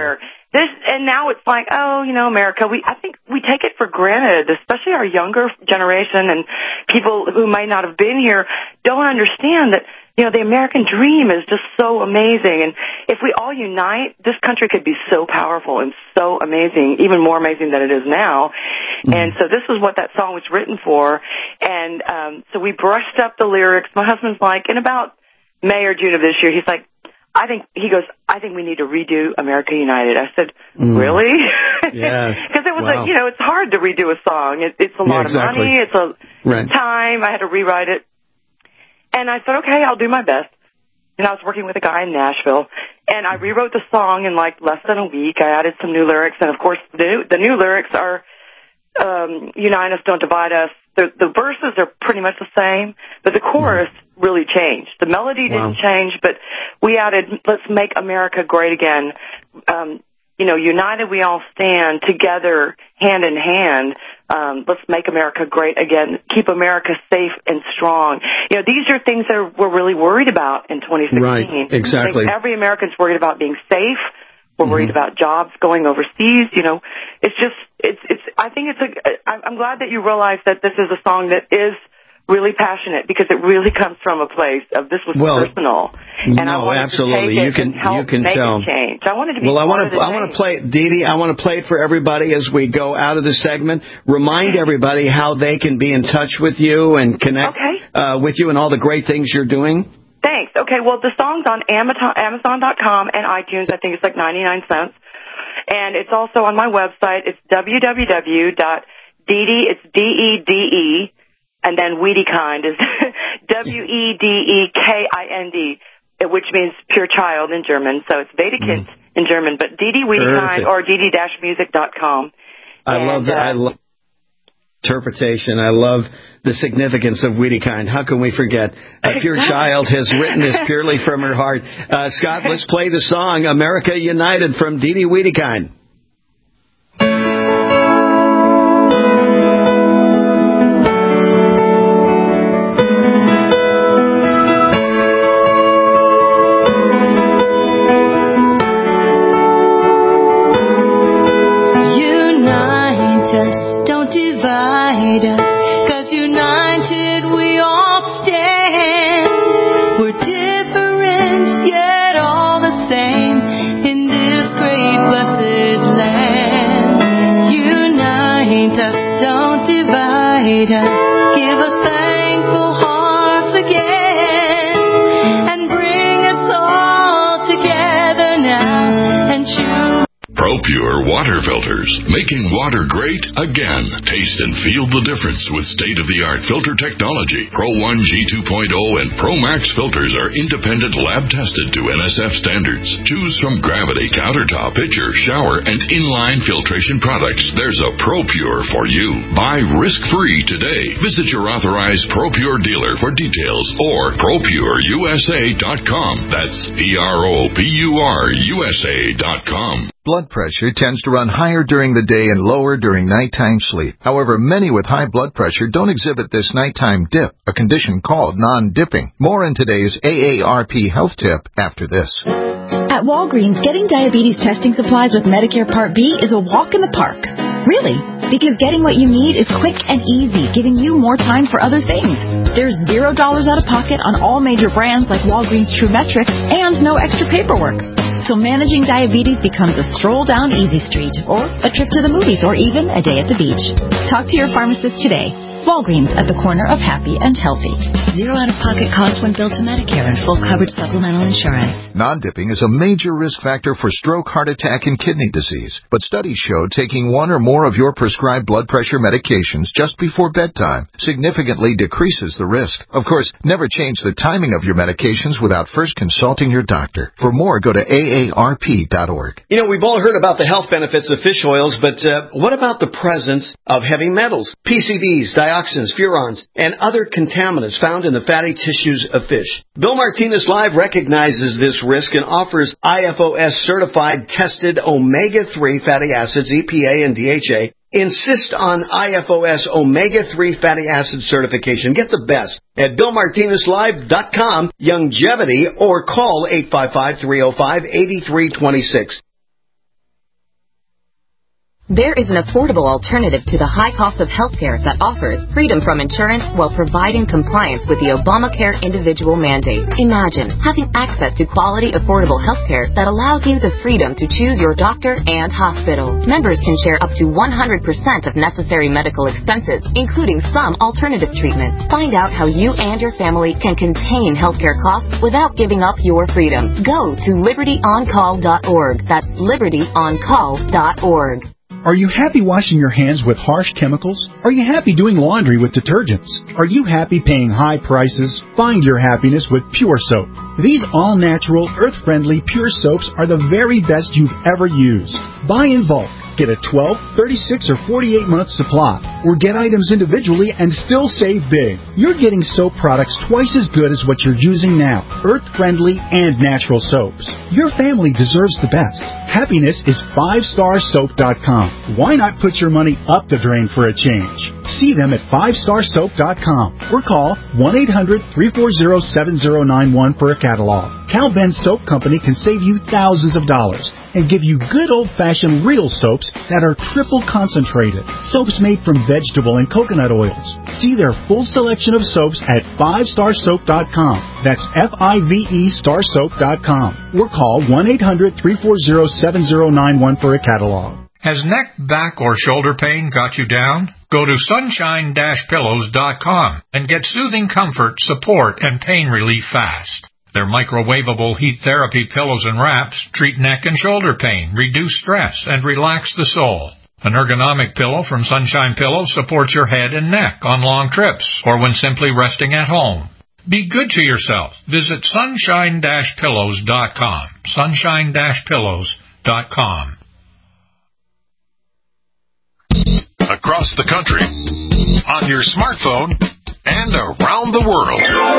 this, and now it's like, oh, you know, America, we, I think we take it for granted, especially our younger generation and people who might not have been here don't understand that, you know, the American dream is just so amazing. And if we all unite, this country could be so powerful and so amazing, even more amazing than it is now. Mm-hmm. And so this is what that song was written for. And um, so we brushed up the lyrics. My husband's like, in about May or June of this year, he's like, I think, he goes, I think we need to redo America United. I said, mm. really? Yes. Because it was, wow. a, you know, it's hard to redo a song. It, it's a lot yeah, exactly. of money. It's a right. time. I had to rewrite it. And I said, okay, I'll do my best. And I was working with a guy in Nashville. And I rewrote the song in like less than a week. I added some new lyrics. And of course, the new, the new lyrics are, um, unite us, don't divide us. The, the verses are pretty much the same, but the chorus mm. really changed. The melody wow. didn't change, but we added, let's make America great again. Um, you know, united we all stand, together, hand in hand. Um, let's make America great again. Keep America safe and strong. You know, these are things that we're really worried about in twenty sixteen. Right, exactly. I think every American's worried about being safe. We're mm-hmm. worried about jobs going overseas. You know, it's just, it's, it's, I think it's a, I'm glad that you realize that this is a song that is really passionate because it really comes from a place of this was well, personal. And no, I wanted absolutely. to take you it can, and help you can make tell. it change. I wanted to be well, I want to, to I want to play, Dee Dee, I want to play it for everybody as we go out of the segment. Remind everybody how they can be in touch with you and connect okay. uh, with you and all the great things you're doing. Thanks. Okay, well, the song's on Amazon dot com and iTunes. I think it's like ninety-nine cents. And it's also on my website. It's w w w dot dede, it's D E D E, and then Wedekind is W E D E K I N D, which means pure child in German. So it's Wedekind mm. in German, but Dede Wedekind or dede dash music dot com. I and, love that. Uh, I love interpretation. I love the significance of Wedekind. How can we forget? A pure child has written this purely from her heart. Uh, Scott, let's play the song America United from Dede Wedekind. ProPure water filters, making water great again. Taste and feel the difference with state-of-the-art filter technology. Pro one G two point oh and Pro Max filters are independent lab-tested to N S F standards. Choose from Gravity, Countertop, Pitcher, Shower, and Inline filtration products. There's a ProPure for you. Buy risk-free today. Visit your authorized ProPure dealer for details or pro pure U S A dot com. That's P R O P U R U S A dot com. Blood pressure tends to run higher during the day and lower during nighttime sleep. However, many with high blood pressure don't exhibit this nighttime dip, a condition called non-dipping. More in today's A A R P health tip after this. At Walgreens, getting diabetes testing supplies with Medicare Part B is a walk in the park. Really, because getting what you need is quick and easy, giving you more time for other things. There's zero dollars out of pocket on all major brands like Walgreens True Metrics and no extra paperwork. So managing diabetes becomes a stroll down Easy Street, or a trip to the movies, or even a day at the beach. Talk to your pharmacist today. Walgreens, at the corner of happy and healthy. Zero out-of-pocket cost when billed to Medicare and full coverage supplemental insurance. Non-dipping is a major risk factor for stroke, heart attack, and kidney disease. But studies show taking one or more of your prescribed blood pressure medications just before bedtime significantly decreases the risk. Of course, never change the timing of your medications without first consulting your doctor. For more, go to A A R P dot org. You know, we've all heard about the health benefits of fish oils, but uh, what about the presence of heavy metals, P C Bs, dioxins, furans, and other contaminants found in the fatty tissues of fish? Bill Martinez Live recognizes this risk and offers I F O S certified tested omega three fatty acids, E P A and D H A. Insist on I F O S omega three fatty acid certification. Get the best at Bill Martinez Live dot com, Youngevity, or call eight five five, three oh five, eight three two six. There is an affordable alternative to the high cost of healthcare that offers freedom from insurance while providing compliance with the Obamacare individual mandate. Imagine having access to quality, affordable healthcare that allows you the freedom to choose your doctor and hospital. Members can share up to one hundred percent of necessary medical expenses, including some alternative treatments. Find out how you and your family can contain healthcare costs without giving up your freedom. Go to liberty on call dot org. That's liberty on call dot org. Are you happy washing your hands with harsh chemicals? Are you happy doing laundry with detergents? Are you happy paying high prices? Find your happiness with Pure Soap. These all-natural, earth-friendly Pure Soaps are the very best you've ever used. Buy in bulk. Get a twelve, thirty-six, or forty-eight month supply, or get items individually and still save big. You're getting soap products twice as good as what you're using now, earth-friendly and natural soaps. Your family deserves the best. Happiness is five star soap dot com. Why not put your money up the drain for a change? See them at five star soap dot com or call one eight hundred, three four zero, seven zero nine one for a catalog. Cal Ben Soap Company can save you thousands of dollars and give you good old-fashioned real soaps that are triple concentrated. Soaps made from vegetable and coconut oils. See their full selection of soaps at five star soap dot com. That's F I V E star soap dot com. Or call one eight hundred, three four zero, seven zero nine one for a catalog. Has neck, back, or shoulder pain got you down? Go to sunshine dash pillows dot com and get soothing comfort, support, and pain relief fast. Their microwavable heat therapy pillows and wraps treat neck and shoulder pain, reduce stress, and relax the soul. An ergonomic pillow from Sunshine Pillows supports your head and neck on long trips or when simply resting at home. Be good to yourself. Visit sunshine dash pillows dot com. sunshine dash pillows dot com. Across the country, on your smartphone, and around the world.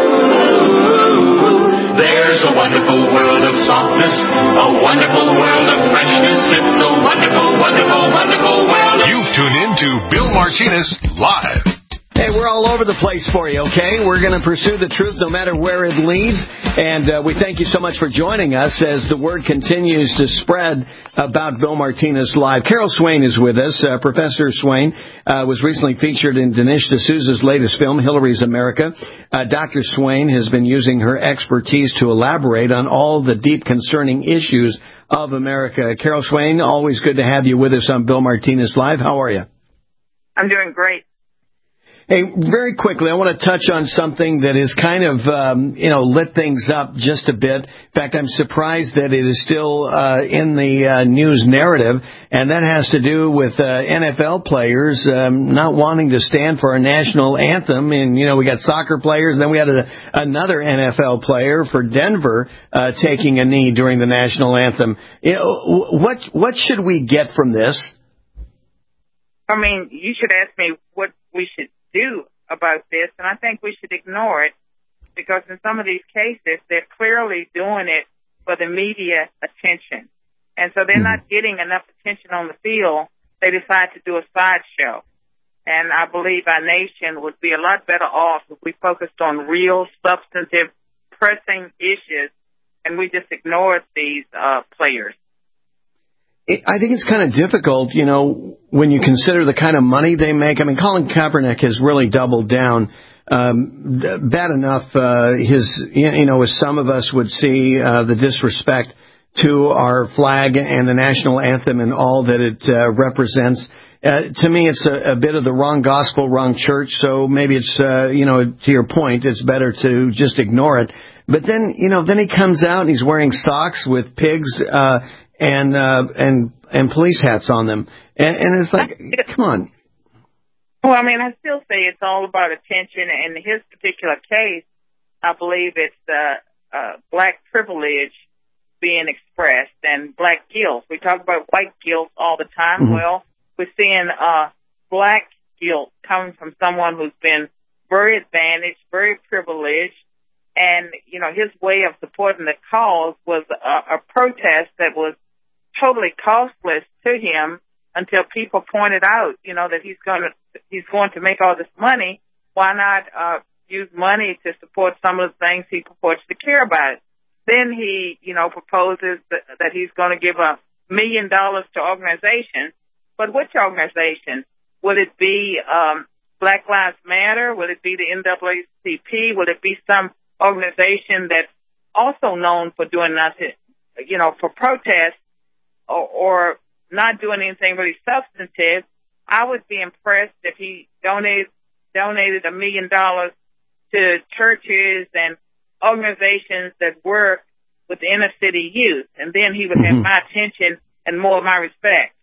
There's a wonderful world of softness, a wonderful world of freshness. It's the wonderful, wonderful, wonderful world. You've tuned in to Bill Martinez Live. Hey, we're all over the place for you, okay? We're going to pursue the truth no matter where it leads. And uh, we thank you so much for joining us as the word continues to spread about Bill Martinez Live. Carol Swain is with us. Uh, Professor Swain uh, was recently featured in Dinesh D'Souza's latest film, Hillary's America. Uh, Doctor Swain has been using her expertise to elaborate on all the deep concerning issues of America. Carol Swain, always good to have you with us on Bill Martinez Live. How are you? I'm doing great. Hey, very quickly, I want to touch on something that has kind of, um, you know, lit things up just a bit. In fact, I'm surprised that it is still uh, in the uh, news narrative, and that has to do with uh, N F L players um, not wanting to stand for our national anthem. And, you know, we got soccer players, and then we had a, another N F L player for Denver uh, taking a knee during the national anthem. You know, what what should we get from this? I mean, you should ask me what we should do about this, and I think we should ignore it because in some of these cases, they're clearly doing it for the media attention. And so they're not getting enough attention on the field. They decide to do a sideshow. And I believe our nation would be a lot better off if we focused on real, substantive, pressing issues, and we just ignored these uh, players. I think it's kind of difficult, you know, when you consider the kind of money they make. I mean, Colin Kaepernick has really doubled down. Um, bad enough, uh, his, you know, as some of us would see, uh, the disrespect to our flag and the national anthem and all that it uh, represents. Uh, to me, it's a, a bit of the wrong gospel, wrong church. So maybe it's, uh, you know, to your point, it's better to just ignore it. But then, you know, then he comes out and he's wearing socks with pigs, uh, and, uh, and, and police hats on them. And, and it's like, come on. Well, I mean, I still say it's all about attention. In his particular case, I believe it's, uh, uh, black privilege being expressed and black guilt. We talk about white guilt all the time. Mm-hmm. Well, we're seeing, uh, black guilt coming from someone who's been very advantaged, very privileged. And, you know, his way of supporting the cause was a, a protest that was totally costless to him until people pointed out, you know, that he's going to he's going to make all this money. Why not uh, use money to support some of the things he purports to care about? Then he, you know, proposes that, that he's going to give a million dollars to organizations but which organization? Will it be um, Black Lives Matter? Will it be the N double A C P? Will it be some organization that's also known for doing nothing, you know, for protests or, or not doing anything really substantive? I would be impressed if he donated donated a million dollars to churches and organizations that work with the inner city youth, and then he would have Mm-hmm. my attention and more of my respect.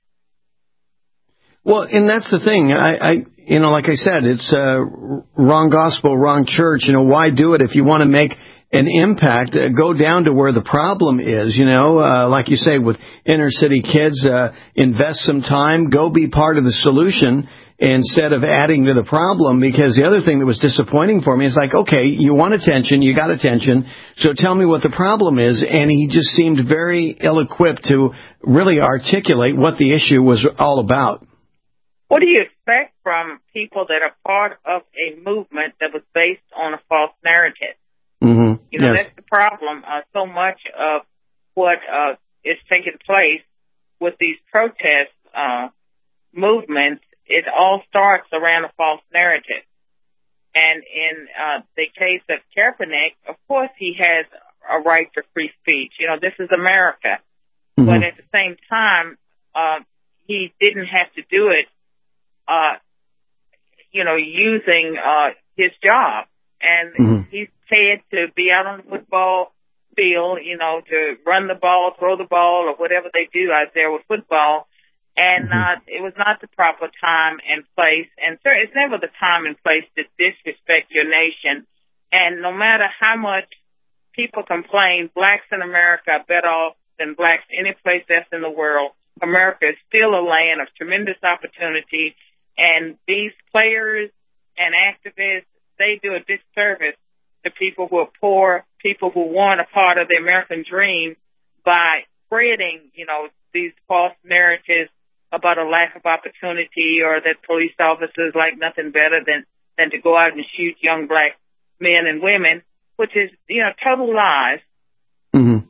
Well, and that's the thing. I, I you know, like I said, it's uh, wrong gospel, wrong church. You know, why do it if you want to make an impact? Uh, go down to where the problem is. You know, uh, like you say, with inner city kids, uh, invest some time. Go be part of the solution instead of adding to the problem. Because the other thing that was disappointing for me is like, okay, you want attention, you got attention, so tell me what the problem is. And he just seemed very ill-equipped to really articulate what the issue was all about. What do you expect from people that are part of a movement that was based on a false narrative? Mm-hmm. You know, Yes. that's the problem. Uh, so much of what uh, is taking place with these protest uh, movements, it all starts around a false narrative. And in uh, the case of Kaepernick, of course he has a right to free speech. You know, this is America. Mm-hmm. But at the same time, uh, he didn't have to do it, uh, you know, using uh, his job. And Mm-hmm. he's paid to be out on the football field, you know, to run the ball, throw the ball, or whatever they do out there with football. And uh, it was not the proper time and place. And sir, it's never the time and place to disrespect your nation. And no matter how much people complain, blacks in America are better off than blacks any place else in the world. America is still a land of tremendous opportunity. And these players and activists, they do a disservice to people who are poor, people who want a part of the American dream by spreading, you know, these false narratives about a lack of opportunity or that police officers like nothing better than, than to go out and shoot young black men and women, which is, you know, total lies. Mm-hmm.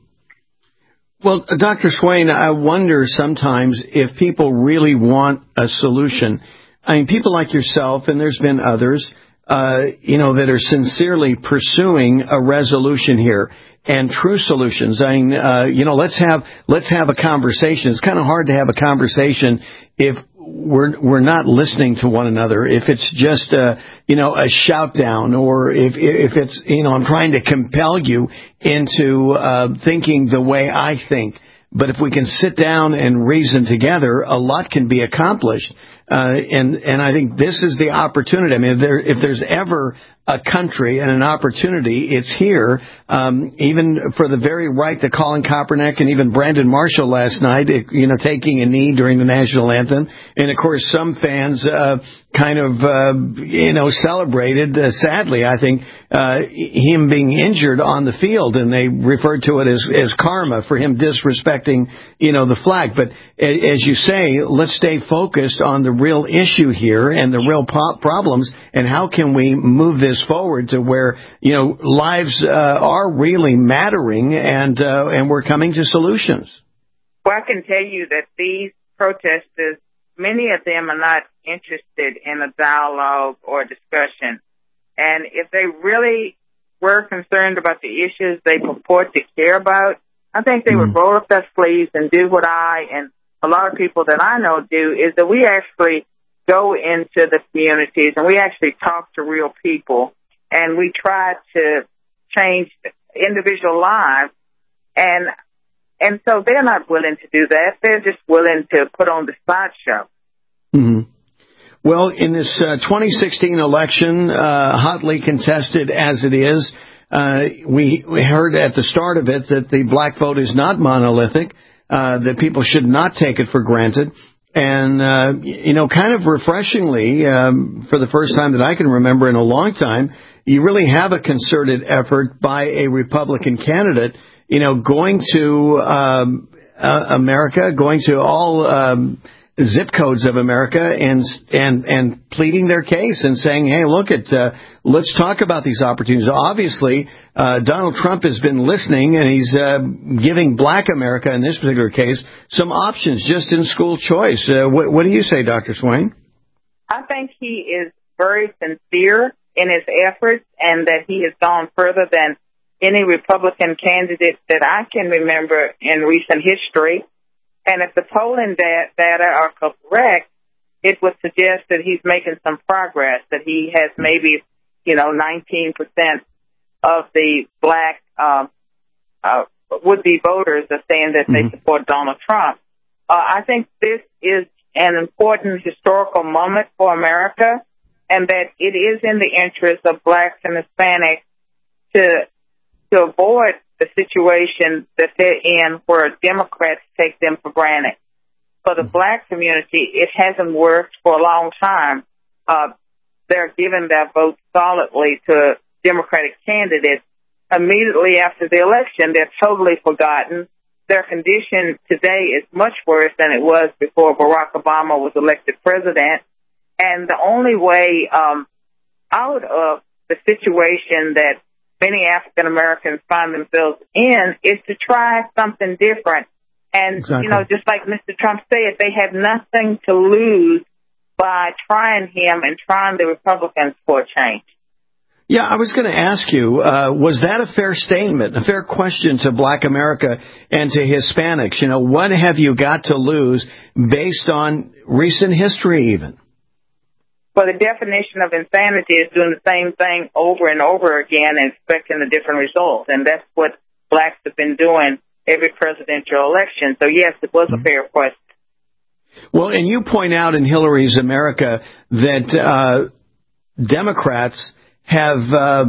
Well, Doctor Swain, I wonder sometimes if people really want a solution. I mean, people like yourself, and there's been others, uh, you know, that are sincerely pursuing a resolution here and true solutions. I mean, uh, you know, let's have let's have a conversation. It's kind of hard to have a conversation if we're we're not listening to one another. If it's just a you know a shout down, or if if it's you know I'm trying to compel you into uh, thinking the way I think. But if we can sit down and reason together, a lot can be accomplished. Uh, and, and I think this is the opportunity. I mean, if, there, if there's ever a country and an opportunity, it's here. Um, even for the very right that Colin Kaepernick and even Brandon Marshall last night, you know, taking a knee during the national anthem. And of course, some fans, uh, kind of, uh, you know, celebrated, uh, sadly, I think, uh, him being injured on the field, and they referred to it as, as karma for him disrespecting, you know, the flag. But as you say, let's stay focused on the real issue here and the real po- problems, and how can we move this forward to where, you know, lives, uh, are really mattering, and, uh, and we're coming to solutions. Well, I can tell you that these protesters, many of them are not interested in a dialogue or discussion. And if they really were concerned about the issues they purport to care about, I think they would roll up their sleeves and do what I and a lot of people that I know do, is that we actually go into the communities and we actually talk to real people, and we try to change individual lives. And and so they're not willing to do that. They're just willing to put on the sideshow. Mm-hmm. Well, in this uh, twenty sixteen election, uh, hotly contested as it is, uh, we, we heard at the start of it that the black vote is not monolithic, uh, that people should not take it for granted. And, uh, you know, kind of refreshingly, um, for the first time that I can remember in a long time, you really have a concerted effort by a Republican candidate, you know, going to um, uh, America, going to all um, zip codes of America and and and pleading their case and saying, hey, look at uh, let's talk about these opportunities. Obviously, uh, Donald Trump has been listening, and he's uh, giving Black America in this particular case some options just in school choice. Uh, what, what do you say, Doctor Swain? I think he is very sincere in his efforts, and that he has gone further than any Republican candidate that I can remember in recent history. And if the polling da- data are correct, it would suggest that he's making some progress, that he has maybe, you know, nineteen percent of the Black uh, uh, would-be voters are saying that mm-hmm. they support Donald Trump. Uh, I think this is an important historical moment for America, and that it is in the interest of Blacks and Hispanics to to avoid the situation that they're in where Democrats take them for granted. For the Black community, it hasn't worked for a long time. Uh, they're giving their vote solidly to Democratic candidates. Immediately after the election, they're totally forgotten. Their condition today is much worse than it was before Barack Obama was elected president. And the only way um, out of the situation that many African Americans find themselves in is to try something different. And, exactly. you know, just like Mister Trump said, they have nothing to lose by trying him and trying the Republicans for a change. Yeah, I was going to ask you, uh, was that a fair statement, a fair question to Black America and to Hispanics? You know, what have you got to lose based on recent history even? Well, the definition of insanity is doing the same thing over and over again and expecting a different result. And that's what Blacks have been doing every presidential election. So, yes, it was a fair question. Well, and you point out in Hillary's America that uh, Democrats have uh,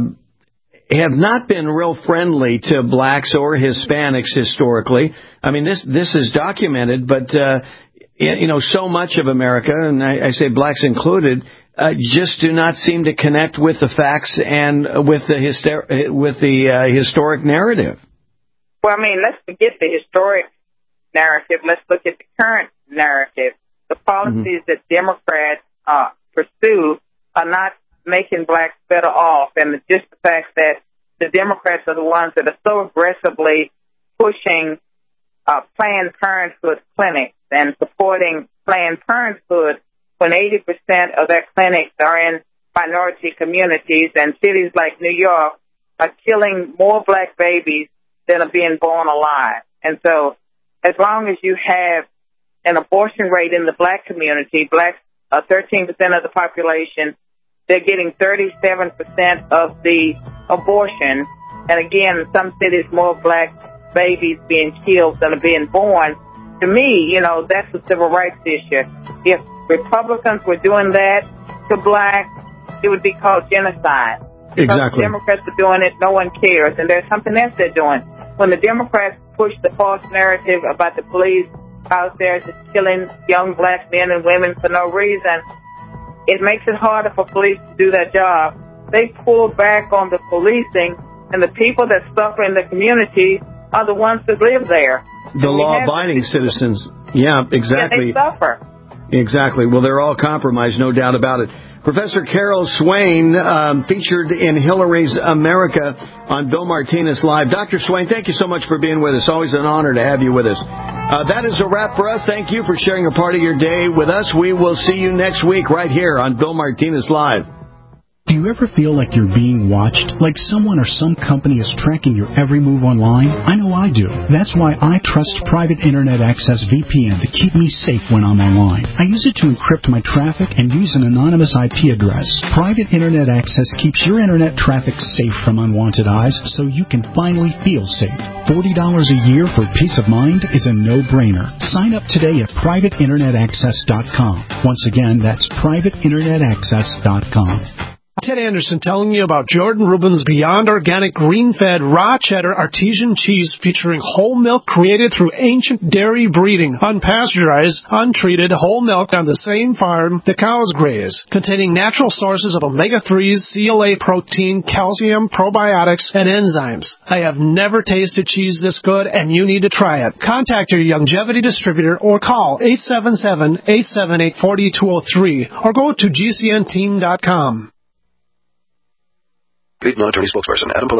have not been real friendly to Blacks or Hispanics historically. I mean, this this is documented, but uh, you know, so much of America, and I, I say Blacks included, uh, just do not seem to connect with the facts and with the hyster- with the uh, historic narrative. Well, I mean, let's forget the historic narrative. Let's look at the current narrative. The policies mm-hmm. that Democrats uh, pursue are not making Blacks better off, and just the fact that the Democrats are the ones that are so aggressively pushing uh, Planned Parenthood clinics and supporting Planned Parenthood when eighty percent of their clinics are in minority communities, and cities like New York are killing more Black babies than are being born alive. And so as long as you have an abortion rate in the Black community, Blacks are thirteen percent of the population, they're getting thirty-seven percent of the abortion. And again, in some cities, more Black babies being killed than are being born. To me, you know, that's a civil rights issue. If Republicans were doing that to Blacks, it would be called genocide. Exactly. Because the Democrats are doing it, no one cares. And there's something else they're doing. When the Democrats push the false narrative about the police out there just killing young Black men and women for no reason, it makes it harder for police to do their job. They pull back on the policing, and the people that suffer in the community are the ones that live there. The law-abiding citizens. Yeah, exactly. Yeah, they suffer. Exactly. Well, they're all compromised, no doubt about it. Professor Carol Swain, um, featured in Hillary's America on Bill Martinez Live. Doctor Swain, thank you so much for being with us. Always an honor to have you with us. Uh, that is a wrap for us. Thank you for sharing a part of your day with us. We will see you next week right here on Bill Martinez Live. Do you ever feel like you're being watched? Like someone or some company is tracking your every move online? I know I do. That's why I trust Private Internet Access V P N to keep me safe when I'm online. I use it to encrypt my traffic and use an anonymous I P address. Private Internet Access keeps your internet traffic safe from unwanted eyes so you can finally feel safe. forty dollars a year for peace of mind is a no-brainer. Sign up today at private internet access dot com. Once again, that's private internet access dot com. Ted Anderson telling you about Jordan Rubin's Beyond Organic Green-Fed Raw Cheddar Artesian Cheese featuring whole milk created through ancient dairy breeding, unpasteurized, untreated whole milk on the same farm the cows graze, containing natural sources of omega threes, C L A protein, calcium, probiotics, and enzymes. I have never tasted cheese this good, and you need to try it. Contact your Youngevity distributor or call eight seven seven, eight seven eight, four two zero three or go to G C N team dot com. Paid non-attorney spokesperson Adam